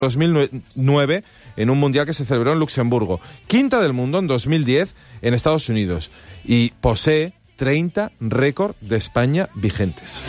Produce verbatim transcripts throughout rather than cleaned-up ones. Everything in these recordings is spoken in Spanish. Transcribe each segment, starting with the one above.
dos mil nueve en un mundial que se celebró en Luxemburgo, quinta del mundo en dos mil diez en Estados Unidos y posee treinta récords de España vigentes.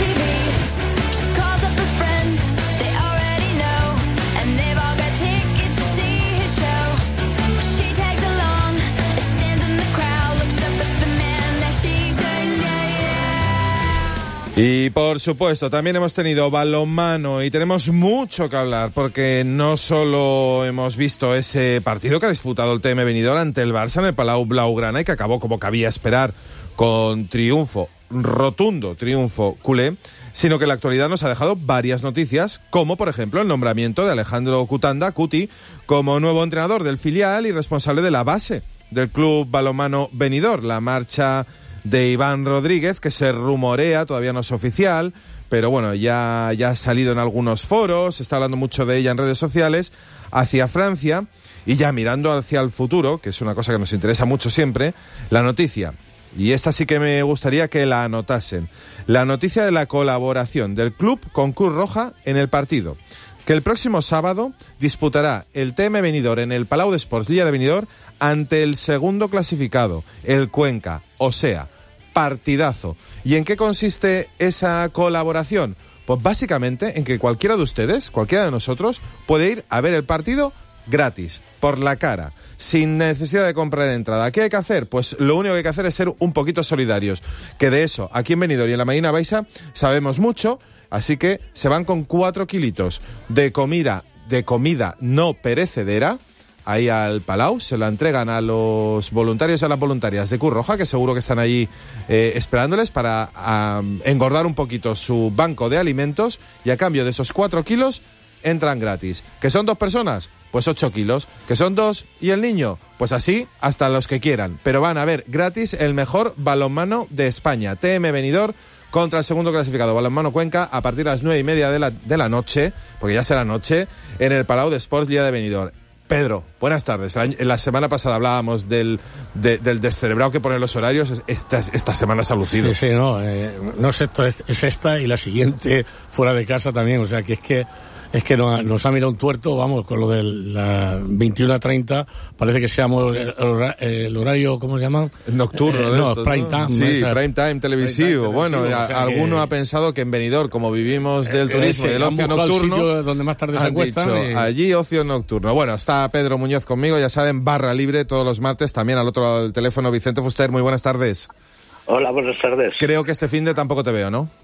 Y por supuesto, también hemos tenido balonmano y tenemos mucho que hablar porque no solo hemos visto ese partido que ha disputado el T M Benidorm ante el Barça en el Palau Blaugrana y que acabó como cabía esperar con triunfo, rotundo triunfo culé, sino que en la actualidad nos ha dejado varias noticias, como por ejemplo el nombramiento de Alejandro Cutanda, Cuti, como nuevo entrenador del filial y responsable de la base del Club Balonmano Benidorm, la marcha de Iván Rodríguez, que se rumorea, todavía no es oficial, pero bueno, ya, ya ha salido en algunos foros, se está hablando mucho de ella en redes sociales, hacia Francia, y ya mirando hacia el futuro, que es una cosa que nos interesa mucho siempre, la noticia, y esta sí que me gustaría que la anotasen, la noticia de la colaboración del club con Cruz Roja en el partido, que el próximo sábado disputará el T M Benidorm en el Palau d'Esports Lilla de Benidorm ante el segundo clasificado, el Cuenca, o sea, partidazo. ¿Y en qué consiste esa colaboración? Pues básicamente en que cualquiera de ustedes, cualquiera de nosotros, puede ir a ver el partido gratis, por la cara, sin necesidad de comprar entrada. ¿Qué hay que hacer? Pues lo único que hay que hacer es ser un poquito solidarios, que de eso, aquí en Benidorm y en la Marina Baixa, sabemos mucho, así que se van con cuatro kilitos de comida, de comida no perecedera, ahí al Palau, se la entregan a los voluntarios y a las voluntarias de Cruz Roja, que seguro que están allí eh, esperándoles para um, engordar un poquito su banco de alimentos, y a cambio de esos cuatro kilos entran gratis. ¿Que son dos personas? Pues ocho kilos. ¿Que son dos y el niño? Pues así hasta los que quieran. Pero van a ver gratis el mejor balonmano de España. T M Benidorm contra el segundo clasificado, Balonmano Cuenca, a partir de las nueve y media de la, de la noche, porque ya será noche, en el Palau d'Esports Lilla de Benidorm. Pedro, buenas tardes. La semana pasada hablábamos del, de, del descerebrado que pone los horarios. Esta, esta semana se ha lucido. Sí, sí, no. Eh, no es esto, es, es esta y la siguiente fuera de casa también. O sea, que es que es que nos, nos ha mirado un tuerto, vamos, con lo de la veintiuna treinta, parece que seamos el, el horario, ¿cómo se llama? Nocturno. Eh, de no, esto, prime ¿no? time. Sí, esa, prime time televisivo. Prime time televisivo, bueno, o sea alguno que, ha pensado que en Benidorm, como vivimos del eh, turismo y del ocio nocturno, donde más tarde se han dicho, y... allí ocio nocturno. Bueno, está Pedro Muñoz conmigo, ya saben, barra libre todos los martes, también al otro lado del teléfono Vicente Fuster. Muy buenas tardes. Hola, buenas tardes. Creo que este finde tampoco te veo, ¿no?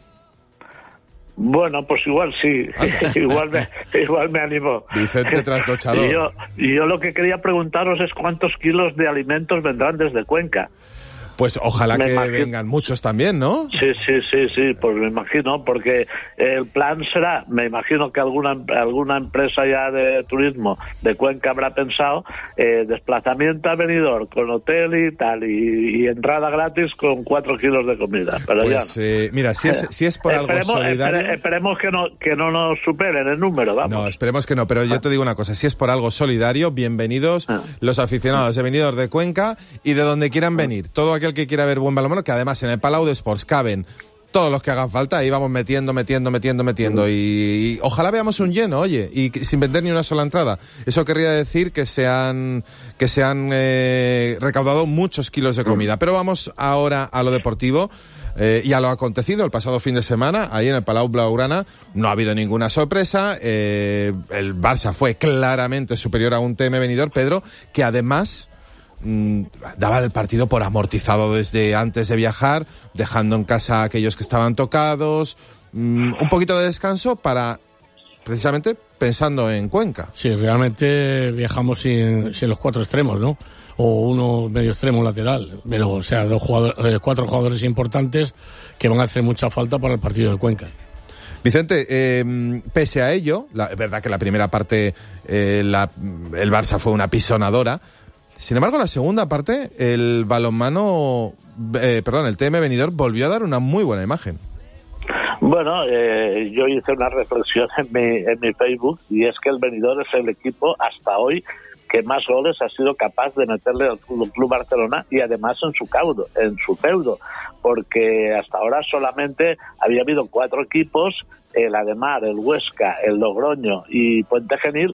Bueno, pues igual sí, igual me igual me animo. Vicente trasnochador. Y yo, y yo lo que quería preguntaros es cuántos kilos de alimentos vendrán desde Cuenca. Pues ojalá me que imagino... vengan muchos también, ¿no? Sí, sí, sí, sí, pues me imagino, porque el plan será, me imagino que alguna alguna empresa ya de turismo de Cuenca habrá pensado, eh, desplazamiento a Benidorm con hotel y tal, y, y entrada gratis con cuatro kilos de comida. Pero pues, ya no. eh, mira, si es, si es por algo solidario... Espere, esperemos que no, que no nos superen el número, vamos. No, esperemos que no, pero yo te digo una cosa, si es por algo solidario, bienvenidos ah. los aficionados de Benidorm, de Cuenca y de donde quieran venir. Todo aquel que quiera ver buen balonmano, que además en el Palau d'Esports caben todos los que hagan falta, ahí vamos metiendo, metiendo, metiendo, metiendo, y, y ojalá veamos un lleno, oye, y sin vender ni una sola entrada. Eso querría decir que se han, que se han eh, recaudado muchos kilos de comida. Pero vamos ahora a lo deportivo. Eh, y a lo acontecido el pasado fin de semana, ahí en el Palau Blaugrana, no ha habido ninguna sorpresa, eh, el Barça fue claramente superior a un T M Benidorm, Pedro, que además mmm, daba el partido por amortizado desde antes de viajar, dejando en casa a aquellos que estaban tocados, mmm, un poquito de descanso para, precisamente, pensando en Cuenca. Sí, realmente viajamos sin, sin los cuatro extremos, ¿no? O uno medio extremo lateral, pero o sea, dos jugadores, eh, cuatro jugadores importantes que van a hacer mucha falta para el partido de Cuenca. Vicente, eh, pese a ello, la, es verdad que la primera parte eh, la, el Barça fue una pisonadora. Sin embargo, la segunda parte, el balonmano, eh, perdón, el T M Benidorm volvió a dar una muy buena imagen. Bueno, eh, yo hice una reflexión en mi, en mi Facebook, y es que el Benidorm es el equipo hasta hoy que más goles ha sido capaz de meterle al Club Barcelona, y además en su caudo, en su feudo, porque hasta ahora solamente había habido cuatro equipos, el Ademar, el Huesca, el Logroño y Puente Genil,